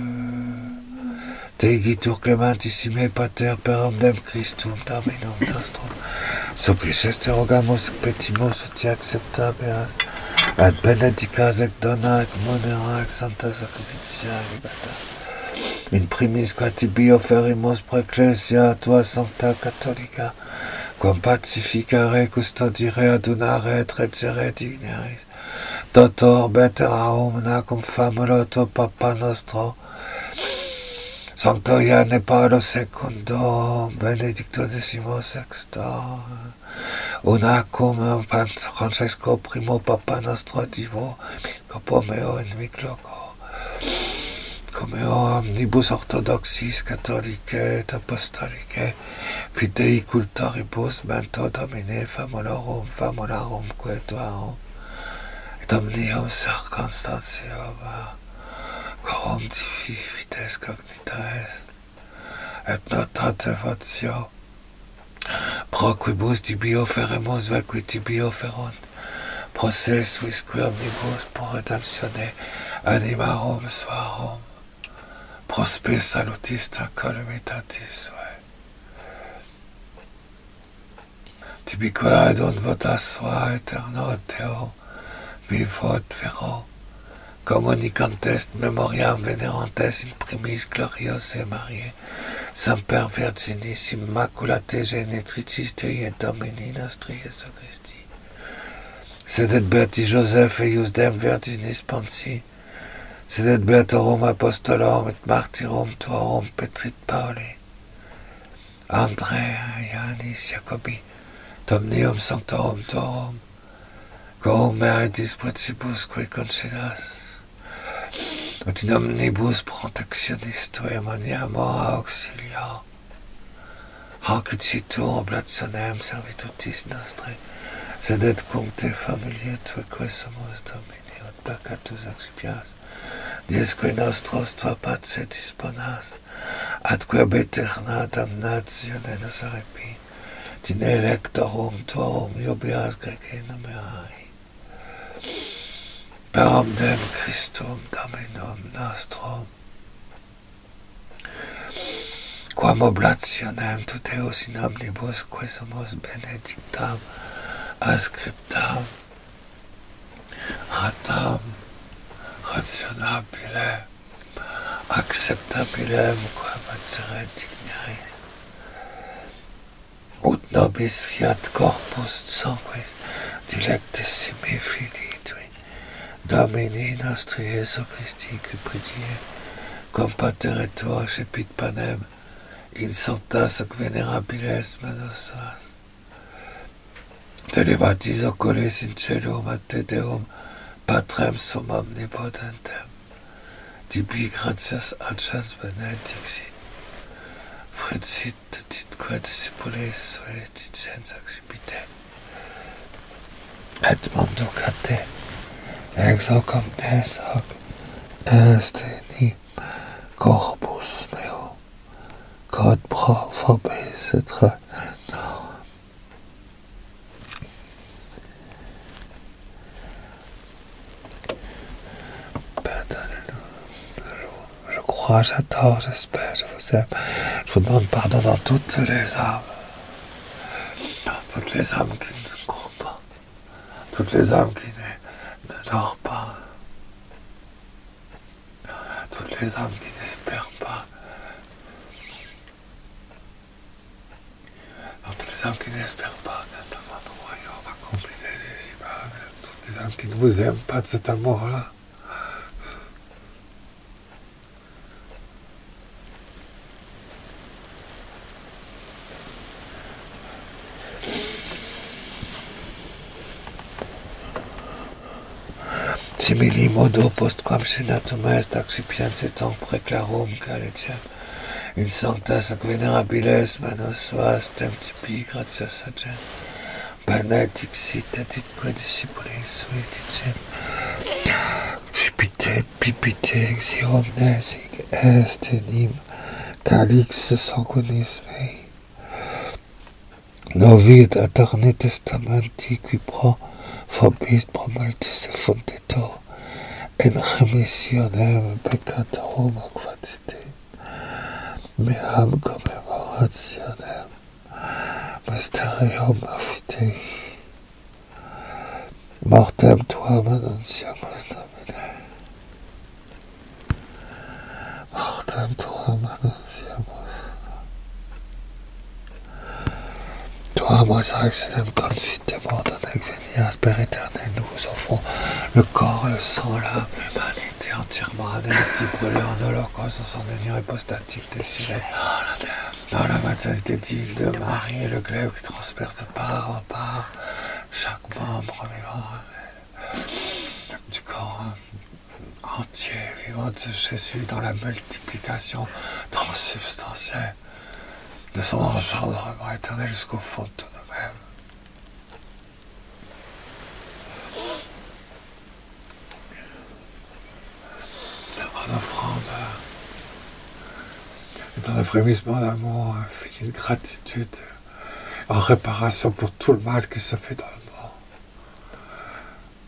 Te gitur clementissime pater per omnem Christum dominum nostrum. Supplices te rogamus petimus ut te acceptabeas. Et benedicas et dona et monera et sancta sacrificia libata. In primis qua tibi offerimus pro ecclesia tua sancta catholica, quam pacificare custodire adunare et rezzere digneris. Dotor betera omna cum famulo tuo Papa nostro, Sancto Iane Paulo secundo, benedicto decimo sexto, una cum Francesco primo Papa nostro divo, episcopo meo in mic loco, cum eo omnibus orthodoxis catholicae et apostolicae, fidei cultoribus mento domine famulorum famularum quetuarum, et omnium circumstantium quorum tibi fides cognita est, et nota devotio, pro quibus tibi offeremus, vequi tibi offerunt, Procès suisque omnibus pour redemptione animarum suarum. Prospe salutista columitatis, ouais. Typique ad vota sua eterno Teo, vivot vero, communicant est memoriam venerantes in primis gloriose Mariae, semper Virginis immaculate genetricis Dei et Domini nostri Jesu Christi. Sedet beati Joseph eius dem Virginis pensi, sedet beatorum apostolorum et martyrum tuorum Petrit Pauli, Andrea, Ioannis, Jacobi, Domnium sanctorum tuorum, quorum meritis principus qui concedas, ut in omnibus protectionis tuae maniamur auxiliar, hac citur oblationem servitutis nostre, sedet cuncte familie tue quae sumus Domini ut placatus accipias, diesque nostros tua pace disponas, atque ab aeterna damnatione nos arepi, in electorum tuorum iubias Grece numerai. Per omnem Christum Dominum nostrum, quam oblationem tuteus in omnibus quae sumus benedictam ascriptam, ratam, rationabilem, acceptabilem quam adcere dignaris, ut nobis fiat corpus sanguis dilectissimi Filii tui, Domini nostri Jesu Christi, qui pridie, cum pater et tuo cepit panem, in sanctas ac venerabiles manos suas. Te levatis oculis in celum ad te Deum, Patrem sum omnipotentem, tibi gratias adjas benedixit, fricit titque discipulis suae dicens accipite, et manducate, ex hoc omnes hoc est in corpus meo, quod pro vobis et re. Je crois, j'adore, j'espère, je vous aime. Je vous demande pardon dans toutes les âmes. Toutes les âmes qui ne croient pas. Toutes les âmes qui ne, ne dorment pas. Toutes les âmes qui n'espèrent pas. Toutes les âmes qui n'espèrent pas devant le royaume accompli des ici-bas. Toutes les âmes qui ne vous aiment pas de cet amour-là. Simili modo postquam senatum est accipiens et tanc preclarum calicem, in sanctas ac venerabiles manos suas tem tibi gratias agem, benedixit et itque discipulis suis dicet, cipite et pipite exi omnes hic est enim calix sanguinis mei, novit aeterni testamenti qui pro vobis promultis effunditur, in remissionem peccatorum ac facite, meam commemorationem mysterium fidei, mortem tuam annunciamus Domine, mortem tuam annunciamus, tuam resurrectionem confitemur donec venias per éternel, nous vous offrons le corps, le sang, l'âme, l'humanité entièrement anéantie, brûlée en holocauste dans son union hypostatique désirée dans la maternité divine de Marie et le glaive qui transperce de part en part chaque membre vivant du corps entier vivant de Jésus dans la multiplication transsubstantielle de son engendrement éternel jusqu'au fond de tout nous-mêmes. En offrande et dans un frémissement d'amour infini de gratitude, en réparation pour tout le mal qui se fait dans le monde.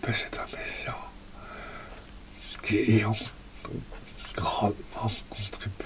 péchés d'omission qui y ont grandement contribué.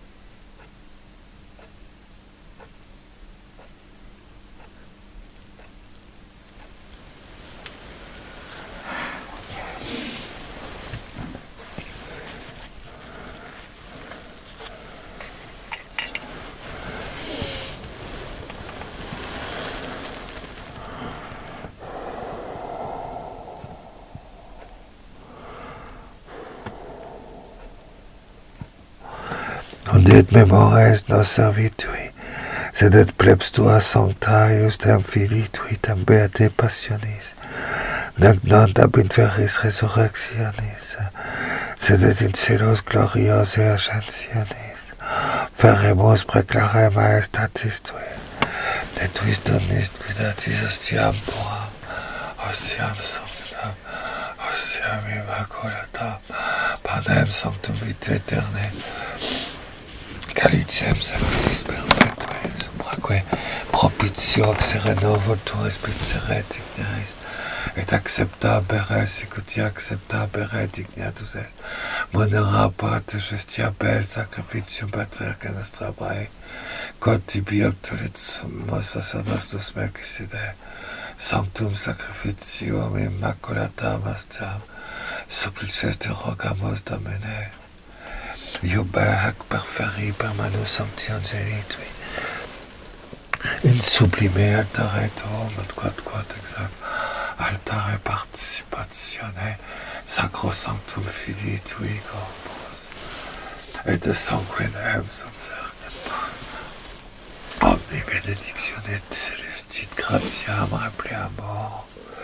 Et memores nos servitui, sed et plebs tua sancta justem filii tuitem beate passionis, nec non ab inferis resurrectionis, sed et in celos gloriose ascensionis, faremus preclare maestatis tui, et tuis donis guidatis ostiam puram, ostiam sanctam, ostiam immaculatam, panem sanctum vitae aeternae, Calicem sanctis perpetuae, supraque propitio sereno vultur spicere dignaris, et acceptabere sicuti acceptabere dignatus est, monera pate justia bel sacrificium patriarca nostra Abrae, quod tibi obtulit summus sacerdotus Melchizedek, sanctum sacrificium immaculatam ostiam, supplices te rogamus Domine, Iube hac perferi per manus sancti angeli tui, in sublime altare tuum, et quod quod exact altare participatione sacro sanctum filii tui corpus, et de sanguinem subservim, omni benedictione celestit gratiam repliamur,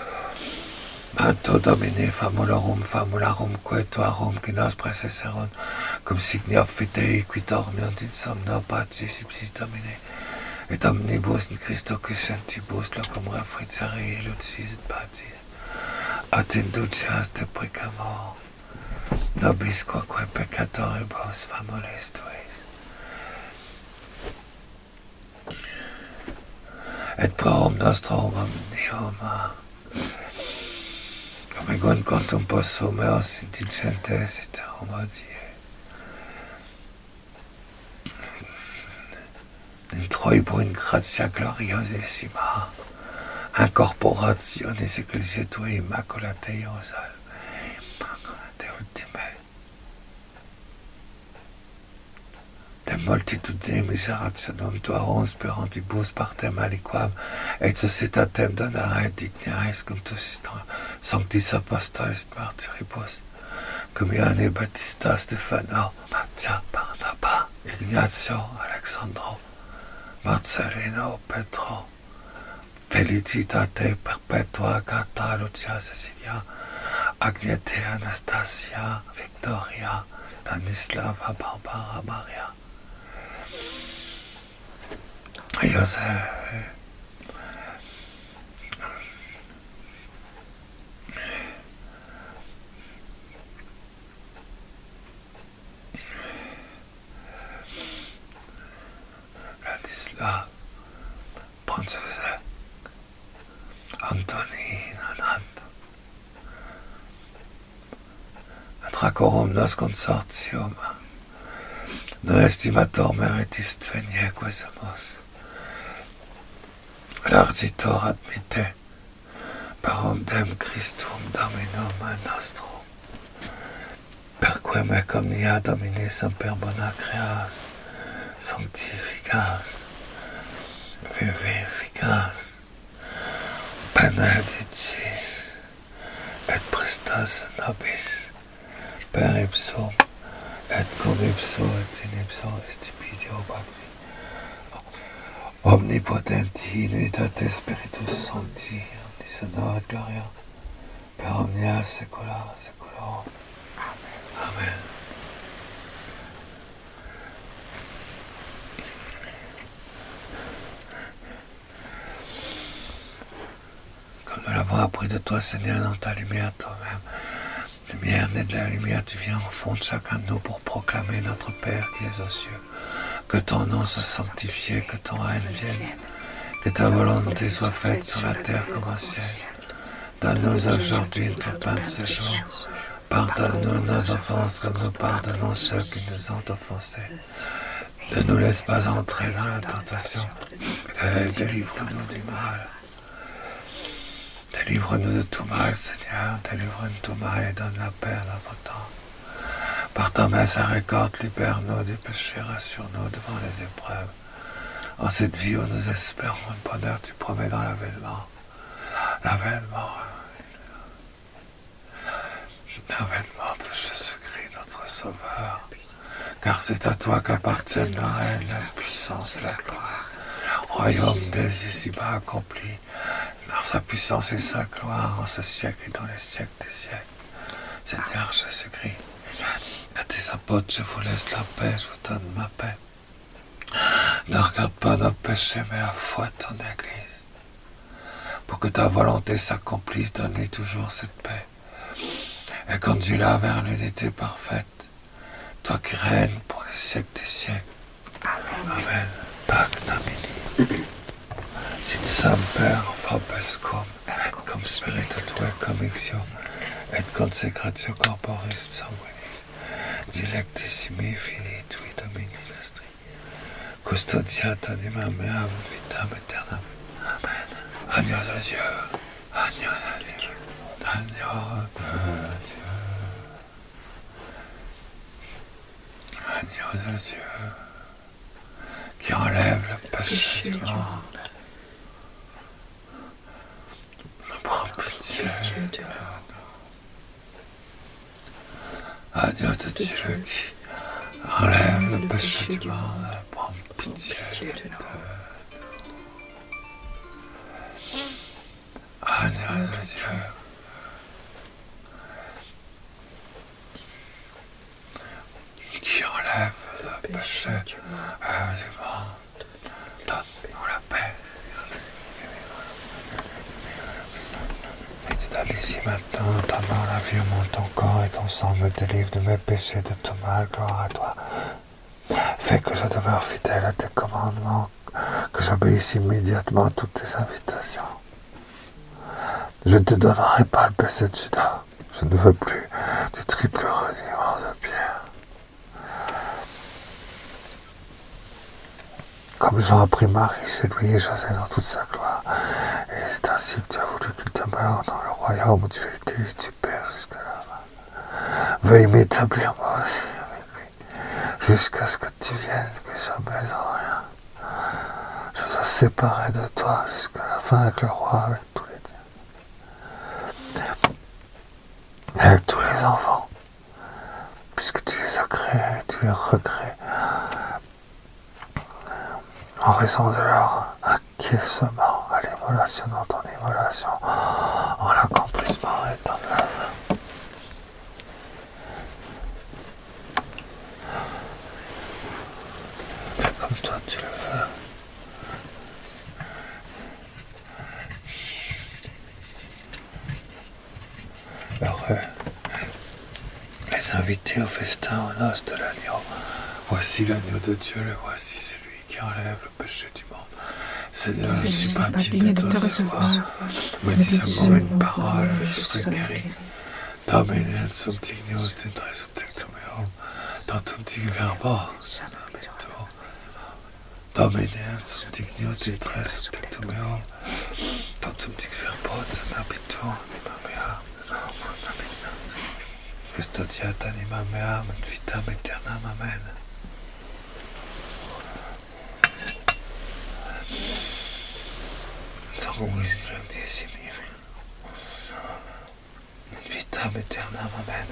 Manto Domine famulorum famularum quetuarum qui nos praesesserunt, cum signia fidei qui dormiunt in somno pacis ipsis Domine, et omnibus in Christo crescentibus locum refrigere lucis et pacis, ad induceas deprecamur, nobis quoque peccatoribus famulis tuis. Et prorum nostrum omnium, cum egun quantum possum eos indigentes iterum odie. In troibo in gratia gloriosissima, incorporationis ecclesiae tuae immaculatae Hierusalem, immaculatae ultimae, de multitude miserationum tuarum sperantibus partem aliquam, et societatem donare dignaris cum tus sanctis apostolis martyribus, cum Ioanne Baptista, Stefano, Mattia, Barnaba, Ignazio, Alexandro, Marcellino, Petro, Felicitate perpetua Gata, Lucia, Cecilia, Agnete, Anastasia, Victoria, Stanislava, Barbara, Maria, Joseph, Ladislas, Franz Joseph, Anthony, Nonant, Atracorum nos consortium, non estimator meritis venie quesumus, Largitor admite, parum dem Christum Dominum nostrum, perque mec omnia Domine semper bona creas, sanctificas, vivificas, benedicis, et prestas nobis, per ipsum, et cum ipso et in ipso stipidio Patri, omnipotenti in unitate Spiritus Sancti, omnis honor et gloria, per omnia saecula saeculorum. Amen. Comme nous l'avons appris de toi, Seigneur, dans ta lumière toi-même, lumière née de la lumière, tu viens au fond de chacun de nous pour proclamer notre Père qui est aux cieux. Que ton nom soit sanctifié, que ton règne vienne, que ta volonté soit faite sur la terre comme au ciel. Donne-nous aujourd'hui notre pain de ce jour. Pardonne-nous nos offenses comme nous pardonnons ceux qui nous ont offensés. Ne nous laisse pas entrer dans la tentation, mais délivre-nous du mal. Délivre-nous de tout mal, Seigneur, délivre-nous de tout mal et donne la paix à notre temps. Par ta miséricorde, libère-nous du péché, rassure-nous devant les épreuves. En cette vie où nous espérons le bonheur, tu promets dans l'avènement. L'avènement. L'avènement de Jésus-Christ, notre Sauveur. Car c'est à toi qu'appartiennent le règne, la puissance et la gloire. Le royaume des ici-bas accompli dans sa puissance et sa gloire en ce siècle et dans les siècles des siècles. Seigneur Jésus-Christ, à tes apôtres, je vous laisse la paix, je vous donne ma paix. Ne regarde pas nos péchés, mais la foi de ton Église. Pour que ta volonté s'accomplisse, donne-lui toujours cette paix. Et conduis-la vers l'unité parfaite, toi qui règnes pour les siècles des siècles. Amen. Pax Domini. Sit semper vobiscum, et cum spiritu tuo commixio, et consecratio corporis sanguinis, dilectissimi filii tui Domini nostri, custodiat anima mea vitam aeternam. Amen. Agneau de Dieu, agneau de Dieu, agneau de Dieu, agneau de Dieu, qui enlève le péché du monde. Prends pitié de nous. Agneau de Dieu qui enlève le péché du monde, prends pitié de nous. Agneau de Dieu, qui enlève le péché du monde, donne-nous la paix. Et tu donnes ici maintenant ta mort, la vie au monde, ton corps et ton sang me délivre de mes péchés, de tout mal, gloire à toi. Fais que je demeure fidèle à tes commandements, que j'obéisse immédiatement à toutes tes invitations. Je ne te donnerai pas le baiser de Judas. Je ne veux plus du triple reniement de Pierre. Comme Jean a pris Marie chez lui et José dans toute sa gloire. Et c'est ainsi que tu as voulu qu'il demeure dans le royaume où tu fais le délice du Père jusqu'à la fin. Veuille m'établir moi aussi avec lui, jusqu'à ce que tu viennes, que jamais en rien je sois séparé de toi jusqu'à la fin avec le roi, avec tous les dieux, avec tous les enfants, puisque tu les as créés, tu les recrées, en raison de leur acquiescement à l'immolation dans ton immolation, en l'accomplissement étant de l'œuvre. Comme toi tu le veux. Heureux les invités au festin aux noces de l'agneau. Voici l'agneau de Dieu, le voici, c'est lui qui enlève le péché du monde. Seigneur, je ne suis pas digne de te recevoir, mais dis seulement une parole, je serai guéri. Domine sum dignus intre subtectum meum, tantum tic verbo, habito. Domine sum dignus intre subtectum meum, tantum tic verbo, habito, anima mea. Custodiat anima mea, vitam aeternam. Amen. Sanguis sanctissimi, vitam aeternam. Amen.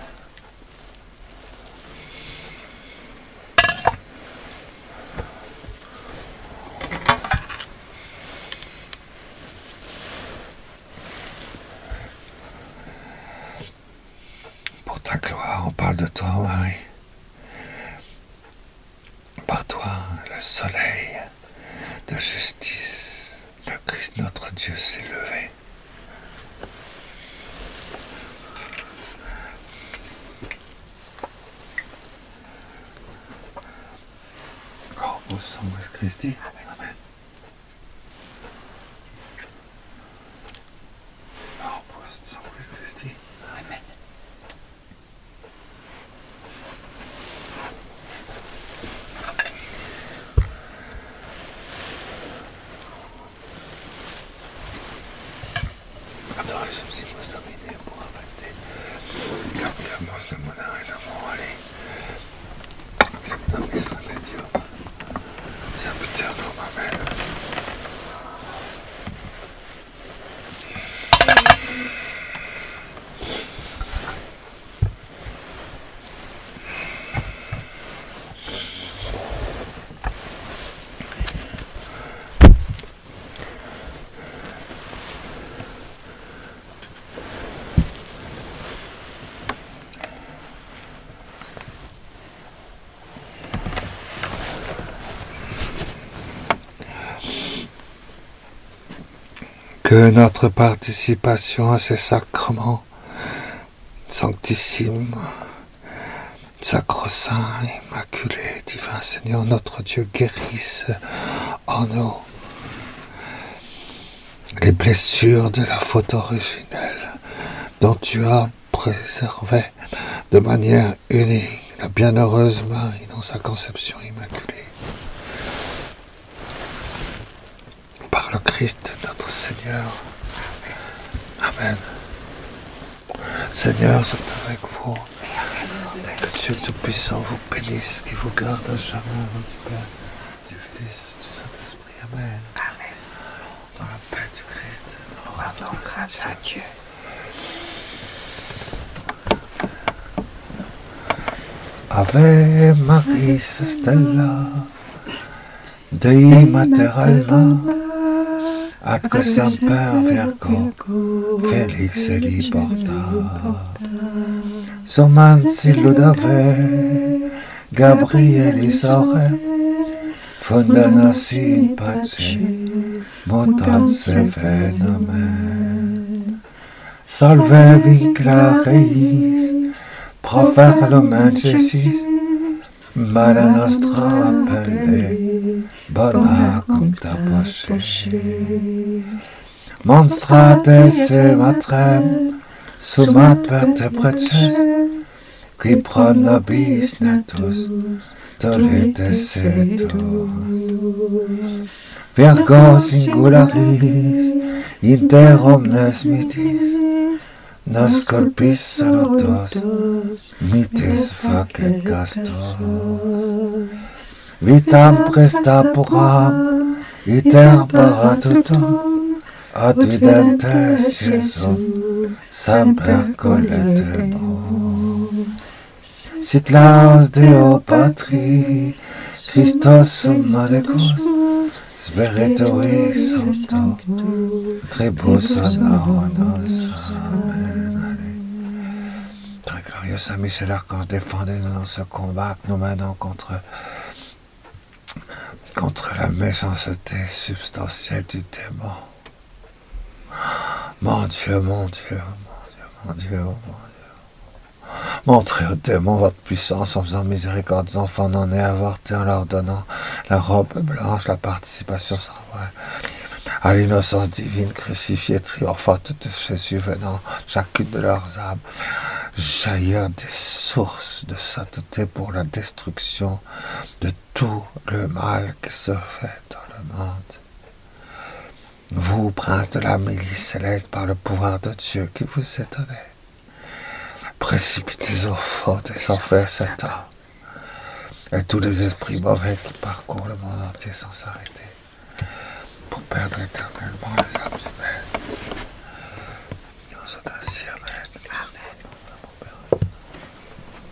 Pour ta gloire, on parle de toi, Marie. Par toi, le soleil de justice, le Christ notre Dieu s'est levé. Corpus sanguis Christi. Amen. Corpus subsistimos domine pour abattre. Cambiamos de moneda en amore. La maison de Dieu. Sempiternum, amen. Que notre participation à ces sacrements sanctissimes, sacro-saint, immaculé, divin Seigneur, notre Dieu, guérisse en nous les blessures de la faute originelle dont tu as préservé de manière unique la bienheureuse Marie dans sa conception immaculée. Par le Christ notre Seigneur. Amen. Seigneur, c'est avec vous. Et que Dieu Tout-Puissant vous bénisse, qui vous garde à jamais, du Père, du Fils, du Saint-Esprit. Amen. Amen. Dans la paix du Christ. Rendons grâce à Dieu. Ave Maris Stella, Dei Mater Alma, Atque semper Virgo, Felix Liberta. Soman Siludave, Gabrielis Aure, Fundanas in pace, Mutans Venomen. Salve vincla Reis, Profer Lumen Jessis, Mala nostra appelle, bona cum ta poche. Monstrates e matrem, sumat per te preces, qui pro nobis natus, tolete setur. Virgo singularis, inter omnes mitis, nos colpis salutos, mitis facet castor. Vitam presta puram, iter paratutum, advidentes Iesum, semper colletemur. Sit laus Deo Patri, Christos sum adecus, Spiritui Sancto, tribus honoris. Amen. Allez. Très glorieux Saint Michel Archange, défendez-nous dans ce combat que nous menons contre, contre la méchanceté substantielle du démon. Mon Dieu, mon Dieu, mon Dieu, mon Dieu, mon Dieu. Montrez au démon votre puissance en faisant miséricorde aux enfants non-nés avortés, en leur donnant la robe blanche, la participation sans voile, à l'innocence divine crucifiée, triomphante de Jésus, venant chacune de leurs âmes jaillir des sources de sainteté pour la destruction de tout le mal qui se fait dans le monde. Vous, prince de la milice céleste, par le pouvoir de Dieu qui vous est donné, précipitez au fond des enfers Satan et tous les esprits mauvais qui parcourent le monde entier sans s'arrêter pour perdre éternellement les âmes humaines. Nous audaces.